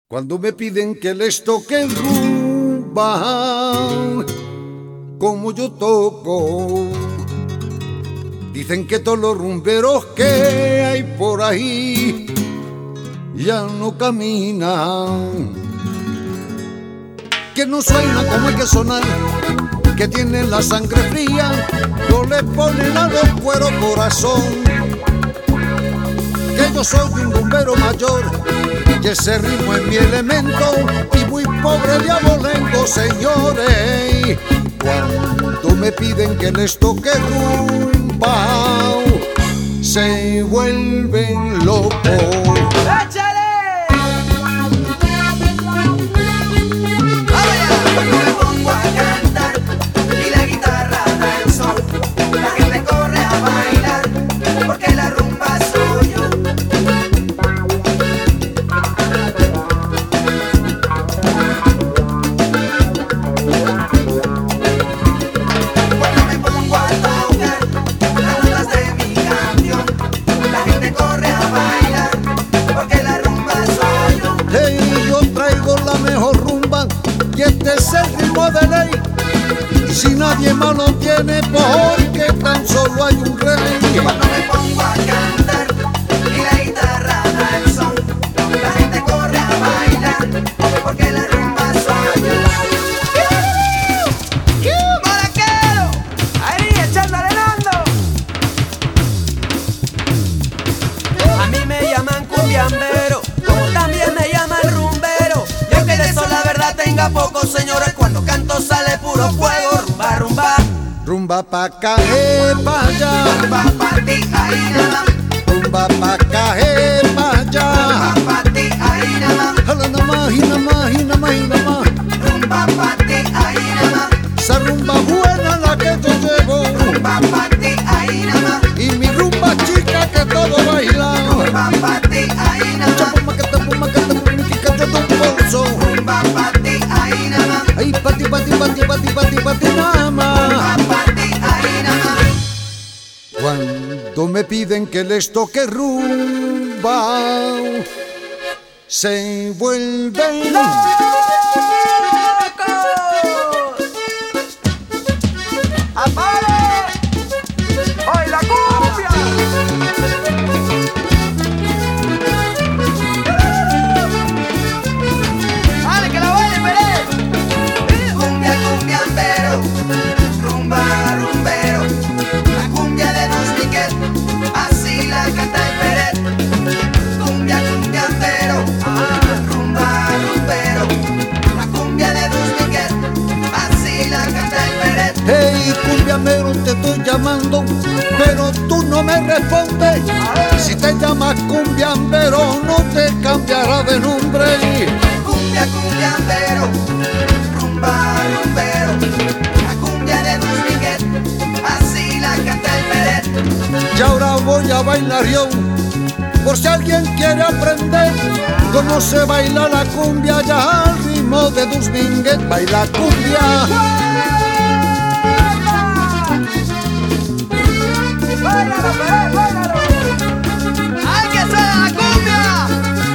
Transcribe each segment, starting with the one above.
Cuando me piden que les toque rumba como yo toco, dicen que todos los rumberos que hay por ahí ya no caminan, que no suena como hay que sonar, que tienen la sangre fría, no le ponen a los cueros corazón, que yo soy un rumbero mayor y ese ritmo es mi elemento y muy pobre de abolengo, señores. Cuando me piden que les toque rumba, se vuelven locos. ¡Échale! Cuando me pongo a cantar y la guitarra da el sol, la gente corre a bailar porque la rumba soy yo. Cuando me pongo a tocar las notas de mi canción, la gente corre a bailar porque la rumba soy yo. Hey, yo traigo la mejor rumba y este es el ritmo de ley. Y si nadie más lo tiene, porque tan solo hay un rey. Cuando me pongo a cantar y la guitarra da el son, la gente corre a bailar porque la rumba soy yo. ¡Maraquero! ¡Ahí, echándole Nando! A mí me llaman cumbiambero, como también me llaman rumbero. Y aunque de eso la verdad tenga poco, señores, cuando canto sale puro fuego. Rumba, rumba, Rumba pa' acá, pa' allá. rumba pa' ti, ahí nada más. Rumba pa' acá, pa' allá. Rumba pa' ti, ahí nada más. Jala nada más y nada más y nada más y nada más. Rumba pa' ti, ahí nada más. Esa rumba buena la que yo llevo. Rumba pa' ti, ahí nada más. Y mi rumba chica que todo baila. Rumba pa' ti, ahí nada más. Puma que te puma que te de un bolso. Rumba pa' ti, ahí nada más. Ay, pati, pati, pati, pati, pati, pati, nada más. Rumba pa' ti, ahí nada más. Cuando me piden que les toque rumba, se vuelven ¡Apare! ¡Hoy la cumbia! ¡Vale, que la baile, Pérez! Cumbia, cumbiambero, rumba, rumbero, la cumbia de Dos Miguel, así la canta el Pérez. Cumbia, cumbiambero, rumba, rumbero, la cumbia de Dos Miguel, así la canta el Pérez. hey, cumbiamero, te estoy llamando, pero tú no me respondes. Si te llamas cumbiambero, no te cambiará de nombre. Cumbia, cumbiambero, rumba, rumbero, la cumbia de Dos Miguel, así la canta el Pérez. Y ahora voy a bailar yo, por si alguien quiere aprender cómo se baila la cumbia, ya al ritmo de Dos Miguel baila cumbia. ¡Báilalo, Pérez, báilalo! ¡Hay que hacer la cumbia!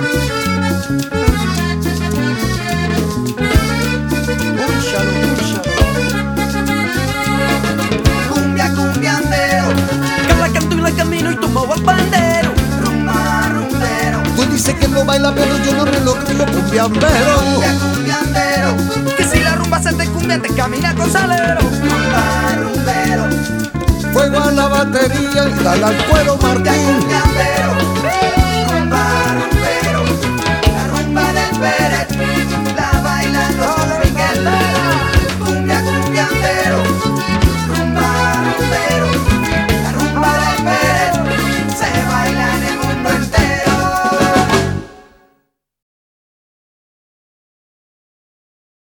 Púchalo, Cumbia, cumbiambero, Que la canto y la camino y tomo el pandero. rumba, rumbero, tú dices que no baila, pero yo no me lo creo, cumbiambero. cumbia, cumbiambero, Que si la rumba se te cumbia, te camina con salero. rumba, rumbero, Fuego a la batería y dale al cuero cumbia, Martín. cumbiambero, rumba, rumbero, la rumba del Pérez.